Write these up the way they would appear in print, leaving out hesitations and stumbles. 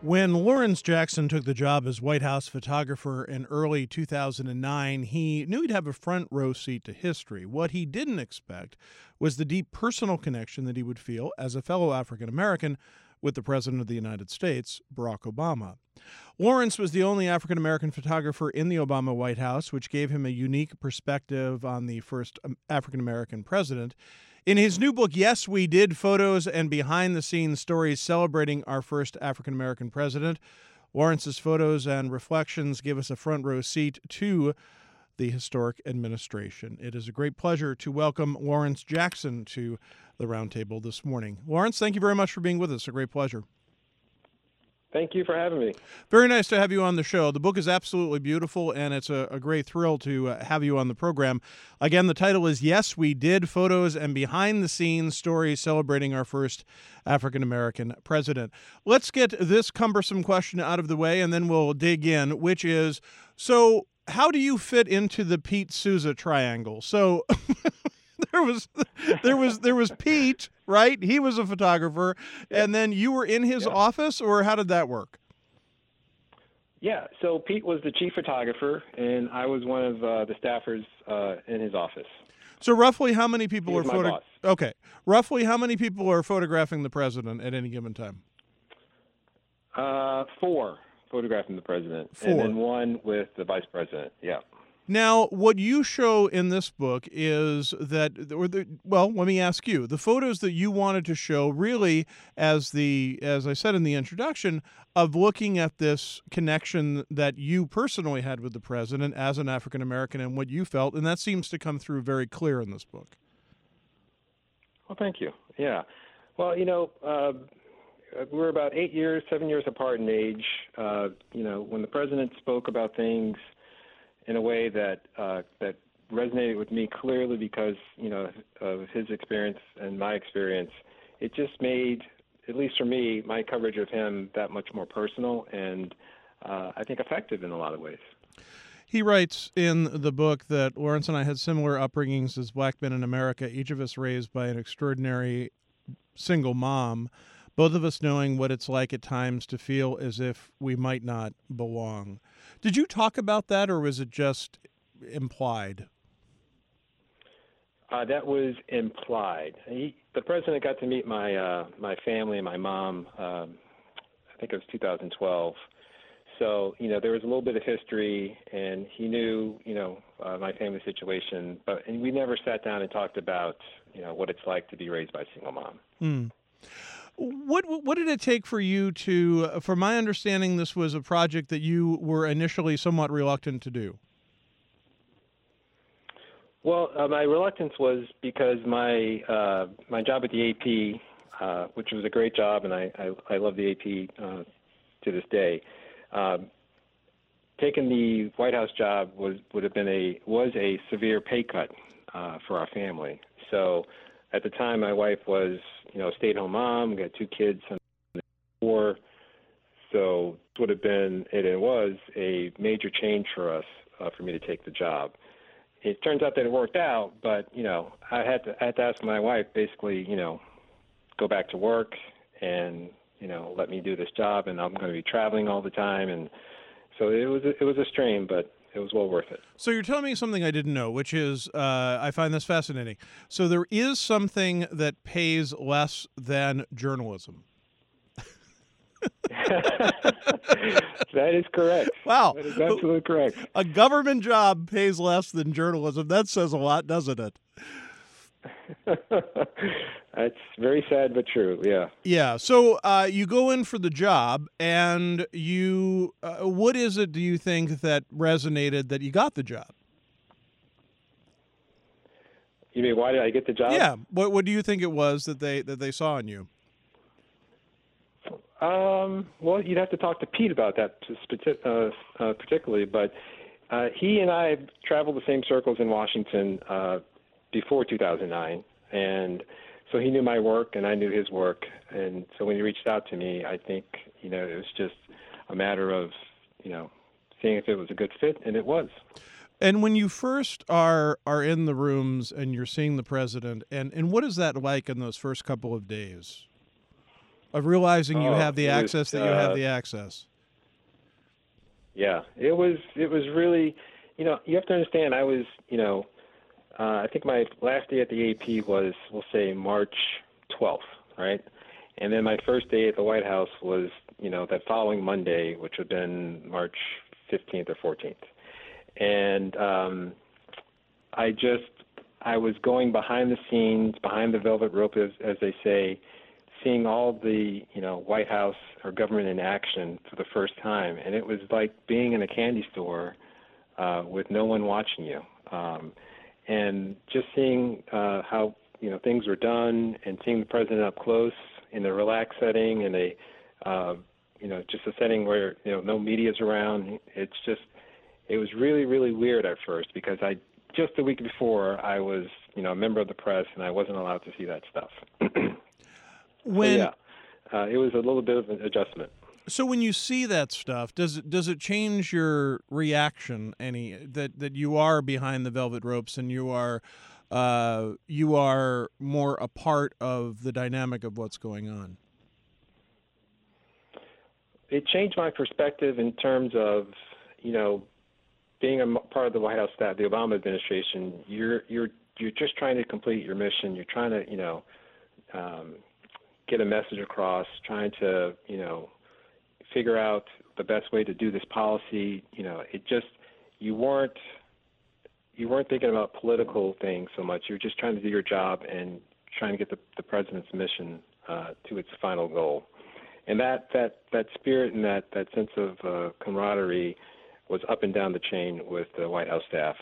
When Lawrence Jackson took the job as White House photographer in early 2009, he knew he'd have a front row seat to history. What he didn't expect was the deep personal connection that he would feel as a fellow African American with the President of the United States, Barack Obama. Lawrence was the only African American photographer in the Obama White House, which gave him a unique perspective on the first African American president. In his new book, Yes, We Did, Photos and Behind-the-Scenes Stories Celebrating Our First African-American President, Lawrence's photos and reflections give us a front row seat to the historic administration. It is a great pleasure to welcome Lawrence Jackson to the roundtable this morning. Lawrence, thank you very much for being with us. A great pleasure. Thank you for having me. Very nice to have you on the show. The book is absolutely beautiful, and it's a great thrill to have you on the program. Again, the title is Yes, We Did, Photos and Behind-the-Scenes Stories Celebrating Our First African-American President. Let's get this cumbersome question out of the way, and then we'll dig in, which is, so how do you fit into the Pete Souza triangle? So there was Pete, right? He was a photographer, and then you were in his office, or how did that work? Yeah, so Pete was the chief photographer, and I was one of the staffers in his office. So roughly how many people are Roughly how many people are photographing the president at any given time? 4 photographing the president, 4. and then 1 with the vice president. Yeah. Now, what you show in this book is that, well, let me ask you, the photos that you wanted to show really, as I said in the introduction, of looking at this connection that you personally had with the president as an African American and what you felt, and that seems to come through very clear in this book. Well, thank you. Yeah. Well, we're about 7 years apart in age. When the president spoke about things in a way that resonated with me clearly because, of his experience and my experience, it just made, at least for me, my coverage of him that much more personal and I think effective in a lot of ways. He writes in the book that Lawrence and I had similar upbringings as black men in America, each of us raised by an extraordinary single mom, both of us knowing what it's like at times to feel as if we might not belong. Did you talk about that, or was it just implied? That was implied. The president got to meet my family and my mom, I think it was 2012. So, there was a little bit of history, and he knew, my family situation, and we never sat down and talked about, what it's like to be raised by a single mom. Mm. What did it take for you to, from my understanding, this was a project that you were initially somewhat reluctant to do? Well, my reluctance was because my job at the AP, which was a great job, and I love the AP to this day, taking the White House job was a severe pay cut for our family. So at the time, my wife was, a stay-at-home mom. We got 2 kids under 4. So it would have been, it was a major change for us, for me to take the job. It turns out that it worked out, but, I had to ask my wife, basically, go back to work and, let me do this job, and I'm going to be traveling all the time. And so it was a strain, but it was well worth it. So you're telling me something I didn't know, which is, I find this fascinating. So there is something that pays less than journalism. That is correct. Wow. That is absolutely correct. A government job pays less than journalism. That says a lot, doesn't it? That's very sad but true, yeah. Yeah, so you go in for the job, and you, what is it, do you think, that resonated that you got the job? You mean, why did I get the job? Yeah, what do you think it was that they saw in you? Well, you'd have to talk to Pete about that particularly, but he and I traveled the same circles in Washington before 2009, and so he knew my work and I knew his work, and so when he reached out to me, I think, it was just a matter of, seeing if it was a good fit, and it was. And when you first are in the rooms and you're seeing the president, and what is that like in those first couple of days? of realizing you have the it access was, that you have the access? yeah, it was really, you have to understand, I was, I think my last day at the AP was, we'll say, March 12th, right? And then my first day at the White House was, that following Monday, which would have been March 15th or 14th. And I was going behind the scenes, behind the velvet rope, as they say, seeing all the, White House or government in action for the first time. And it was like being in a candy store with no one watching you. And just seeing how, things were done, and seeing the president up close in a relaxed setting, in a, just a setting where, no media's around. It was really, really weird at first, because just the week before, I was, a member of the press, and I wasn't allowed to see that stuff. It was a little bit of an adjustment. So when you see that stuff, does it change your reaction any, that you are behind the velvet ropes and you are more a part of the dynamic of what's going on? It changed my perspective in terms of, being a part of the White House staff, the Obama administration. You're just trying to complete your mission. You're trying to, get a message across, trying to, figure out the best way to do this policy. You weren't thinking about political things so much. You're just trying to do your job and trying to get the president's mission to its final goal. And that spirit and that sense of camaraderie was up and down the chain with the White House staff.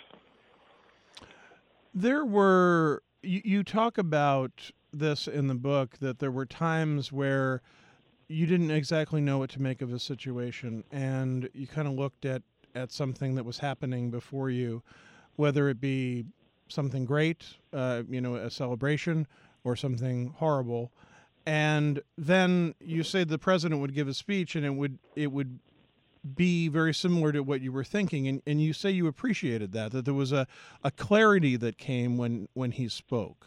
You talk about this in the book, that there were times where you didn't exactly know what to make of a situation, and you kind of looked at something that was happening before you, whether it be something great, a celebration, or something horrible. And then you say the president would give a speech, and it would be very similar to what you were thinking, and you say you appreciated that there was a clarity that came when he spoke.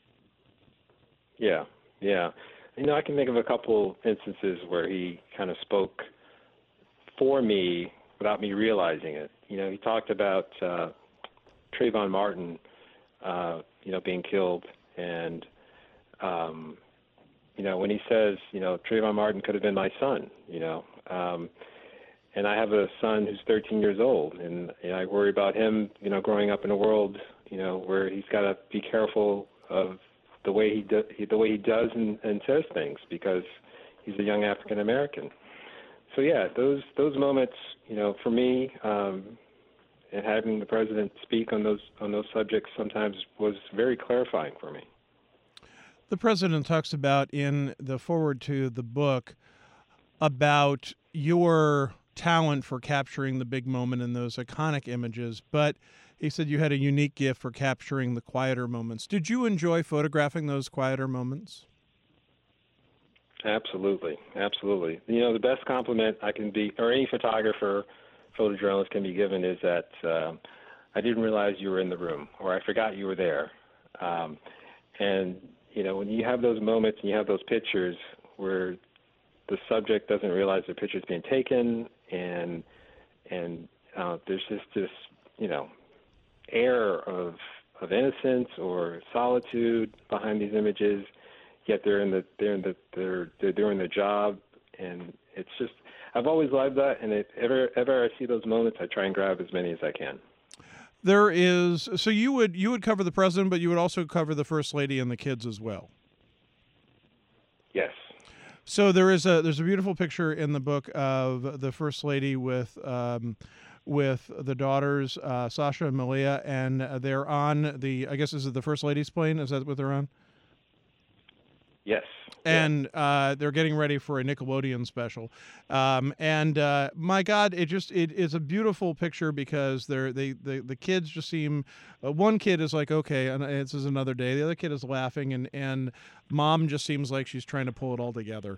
Yeah. I can think of a couple instances where he kind of spoke for me without me realizing it. He talked about Trayvon Martin, being killed, and when he says, Trayvon Martin could have been my son, and I have a son who's 13 years old, and I worry about him, growing up in a world, where he's got to be careful of the way he does and says things, because he's a young African American. So yeah, those moments, for me, and having the president speak on those subjects sometimes was very clarifying for me. The president talks about in the foreword to the book about your talent for capturing the big moment in those iconic images, but he said you had a unique gift for capturing the quieter moments. Did you enjoy photographing those quieter moments? Absolutely. The best compliment I can be, or any photographer, photojournalist can be given, is that I didn't realize you were in the room, or I forgot you were there. And when you have those moments and you have those pictures where the subject doesn't realize the picture's being taken, and there's just this, air of innocence or solitude behind these images, yet they're doing their job, and it's just, I've always loved that, and if ever I see those moments, I try and grab as many as I can. So you would cover the president, but you would also cover the first lady and the kids as well. Yes. So there's a beautiful picture in the book of the first lady with the daughters, Sasha and Malia, and they're on I guess, is it the first lady's plane? Is that what they're on? Yes. And they're getting ready for a Nickelodeon special. My God, it is a beautiful picture, because the kids just seem, one kid is like, okay, and this is another day. The other kid is laughing, and mom just seems like she's trying to pull it all together.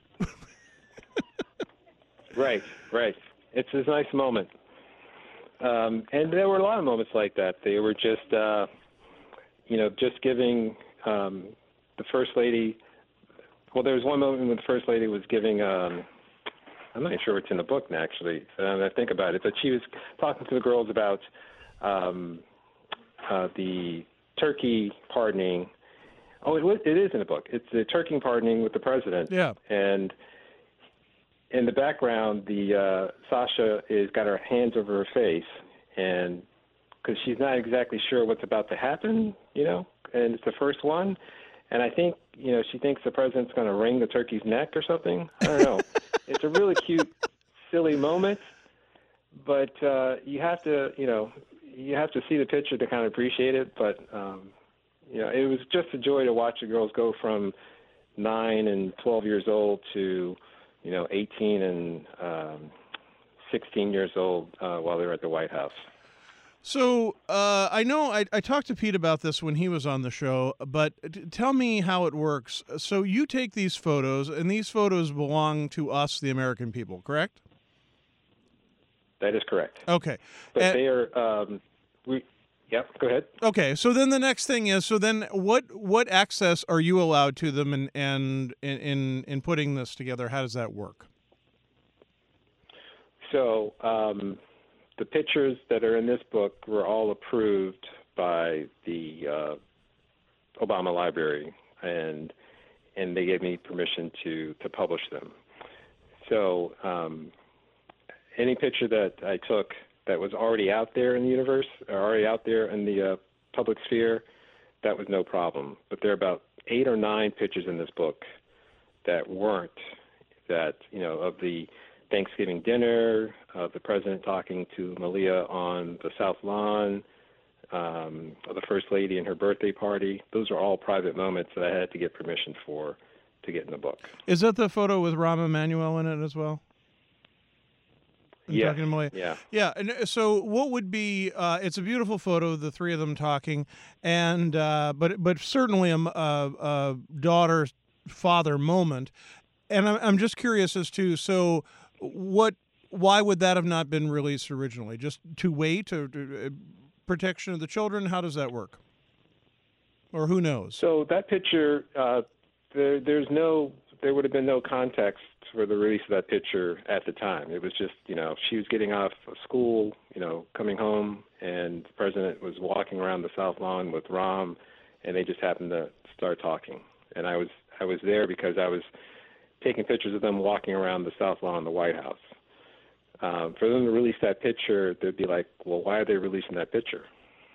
Right. It's a nice moment. And there were a lot of moments like that. They were just, just giving the first lady Well, there was one moment when the First Lady was giving, I'm not even sure what's in the book, actually, I think about it, but she was talking to the girls about the Turkey pardoning. Oh, it is in the book. It's the Turkey pardoning with the president. Yeah. And in the background, Sasha is got her hands over her face, and because she's not exactly sure what's about to happen, and it's the first one. And I think, she thinks the president's going to wring the turkey's neck or something. I don't know. It's a really cute, silly moment, but you have to see the picture to kind of appreciate it. But, it was just a joy to watch the girls go from 9 and 12 years old to, 18 and 16 years old while they were at the White House. So I know I talked to Pete about this when he was on the show, but tell me how it works. So you take these photos, and these photos belong to us, the American people, correct? That is correct. Okay. But they are, yep, go ahead. Okay, so then the next thing is, so then what access are you allowed to them and in putting this together? How does that work? So the pictures that are in this book were all approved by the Obama Library, and they gave me permission to publish them. So any picture that I took that was already out there in the universe, or already out there in the public sphere, that was no problem. But there are about 8 or 9 pictures in this book that weren't, that, of the Thanksgiving dinner, the president talking to Malia on the South Lawn, the First Lady and her birthday party. Those are all private moments that I had to get permission for to get in the book. Is that the photo with Rahm Emanuel in it as well? Yeah. Yeah. And so what would be, it's a beautiful photo, the three of them talking, and but certainly a daughter-father moment. And I'm just curious as to, so why would that have not been released originally? Just to wait, or protection of the children? How does that work? Or who knows? So that picture, there would have been no context for the release of that picture at the time. It was just, she was getting off of school, coming home, and the president was walking around the South Lawn with Rahm, and they just happened to start talking. And I was there because I was taking pictures of them walking around the South Lawn of the White House. For them to release that picture, they'd be like, well, why are they releasing that picture?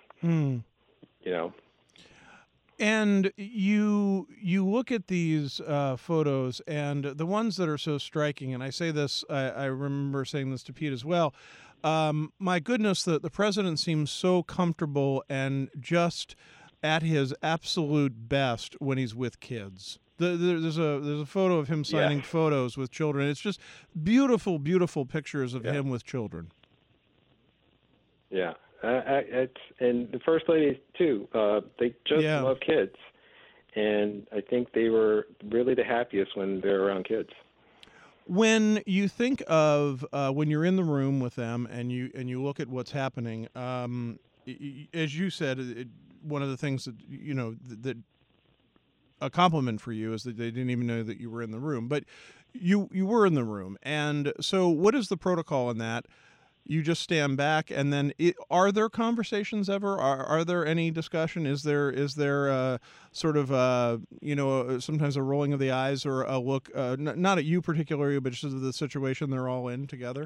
And you look at these photos, and the ones that are so striking, and I say this, I remember saying this to Pete as well, my goodness, the president seems so comfortable and just at his absolute best when he's with kids. There's a photo of him signing photos with children. It's just beautiful, beautiful pictures of him with children. Yeah. And the First Lady, too, they just love kids. And I think they were really the happiest when they're around kids. When you think of when you're in the room with them and you look at what's happening, as you said, one of the things that, that a compliment for you is that they didn't even know that you were in the room. But you were in the room. And so what is the protocol in that? You just stand back, and then are there conversations ever? Are there any discussion? Is there sort of sometimes a rolling of the eyes or a look, not at you particularly, but just the situation they're all in together?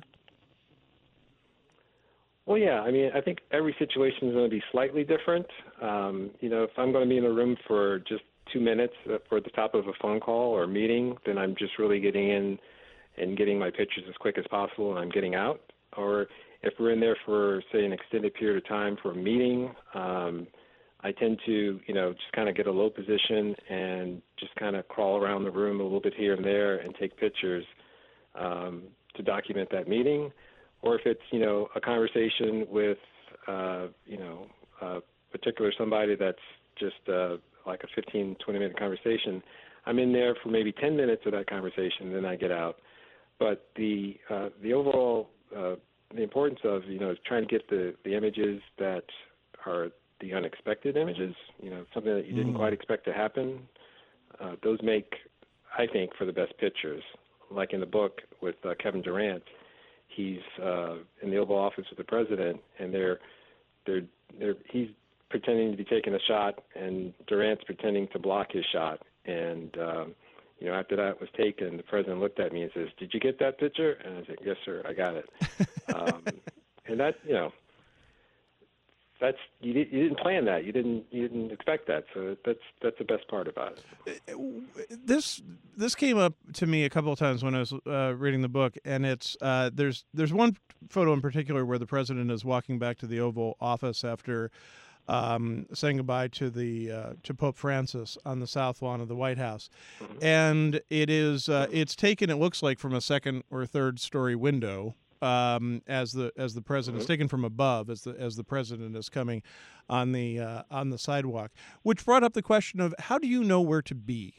Well, yeah. I mean, I think every situation is going to be slightly different. If I'm going to be in a room for just 2 minutes for the top of a phone call or a meeting, then I'm just really getting in and getting my pictures as quick as possible, and I'm getting out. Or if we're in there for, say, an extended period of time for a meeting, I tend to, just kind of get a low position and just kind of crawl around the room a little bit here and there and take pictures to document that meeting. Or if it's, a conversation with, a particular somebody that's just like a 15, 20-minute conversation, I'm in there for maybe 10 minutes of that conversation, then I get out. But the overall the importance of trying to get the images that are the unexpected images, something that you didn't quite expect to happen. Those make I think, for the best pictures. Like in the book with Kevin Durant, he's in the Oval Office with the president, and he's pretending to be taking a shot, and Durant's pretending to block his shot. And after that was taken, the president looked at me and says, "Did you get that picture?" And I said, "Yes, sir, I got it." And that, that's you didn't plan that. You didn't expect that. So that's the best part about it. This came up to me a couple of times when I was reading the book, and it's there's one photo in particular where the president is walking back to the Oval Office after saying goodbye to Pope Francis on the South Lawn of the White House, and it is it's taken, it looks like, from a second or third story window. As the president is taken from above, as the president is coming on the sidewalk, which brought up the question of how do you know where to be?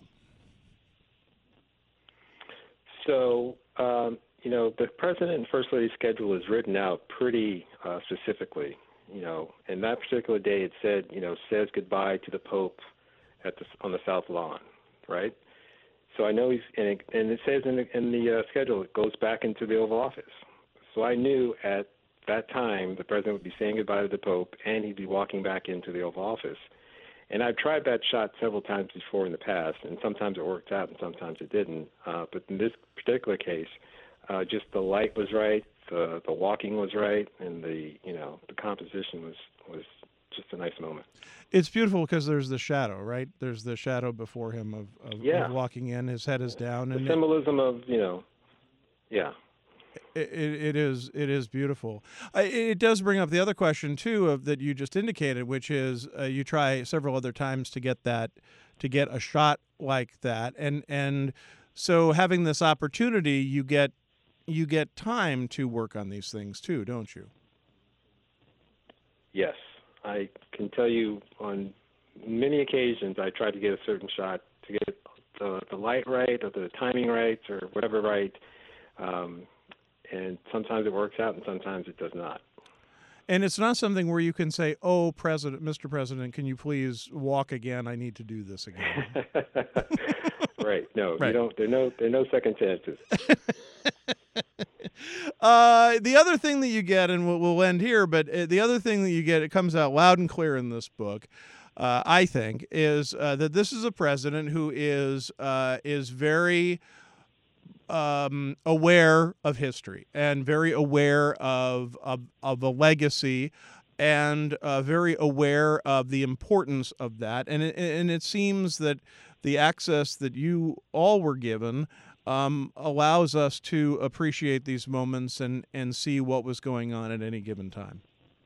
So the president and first lady's schedule is written out pretty specifically. And that particular day it said, says goodbye to the Pope on the South Lawn, right? So I know and it says in the schedule it goes back into the Oval Office. So I knew at that time the president would be saying goodbye to the Pope, and he'd be walking back into the Oval Office. And I've tried that shot several times before in the past, and sometimes it worked out and sometimes it didn't. But in this particular case, just the light was right, the walking was right, and the composition was just a nice moment. It's beautiful because there's the shadow, right? There's the shadow before him of walking in. His head is down. The symbolism of, yeah. It is beautiful. It does bring up the other question too that you just indicated, which is you try several other times to get a shot like that, and so having this opportunity, you get time to work on these things too, don't you? Yes, I can tell you on many occasions I tried to get a certain shot to get the light right or the timing right or whatever right. And sometimes it works out, and sometimes it does not. And it's not something where you can say, "Oh, Mr. President, can you please walk again? I need to do this again." Right. No, right. You don't. There are no second chances. The other thing that you get, and we'll end here, but the other thing that you get, it comes out loud and clear in this book, I think, is that this is a president who is very aware of history and very aware of a legacy, and very aware of the importance of that. And it seems that the access that you all were given allows us to appreciate these moments and see what was going on at any given time.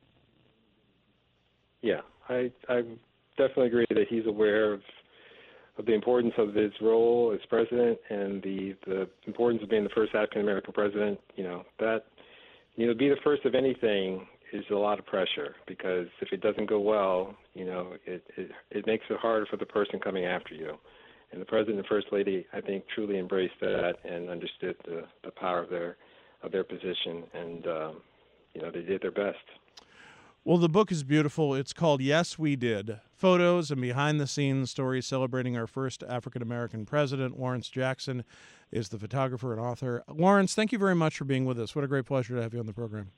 Yeah, I definitely agree that he's aware of the importance of his role as president and the importance of being the first African American president. That be the first of anything is a lot of pressure, because if it doesn't go well, it makes it harder for the person coming after you. And the president and first lady, I think, truly embraced that and understood the power of their position, and they did their best. Well, the book is beautiful. It's called Yes, We Did. Photos and behind-the-scenes stories celebrating our first African-American president. Lawrence Jackson is the photographer and author. Lawrence, thank you very much for being with us. What a great pleasure to have you on the program.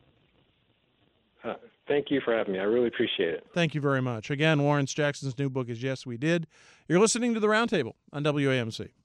Thank you for having me. I really appreciate it. Thank you very much. Again, Lawrence Jackson's new book is Yes, We Did. You're listening to The Roundtable on WAMC.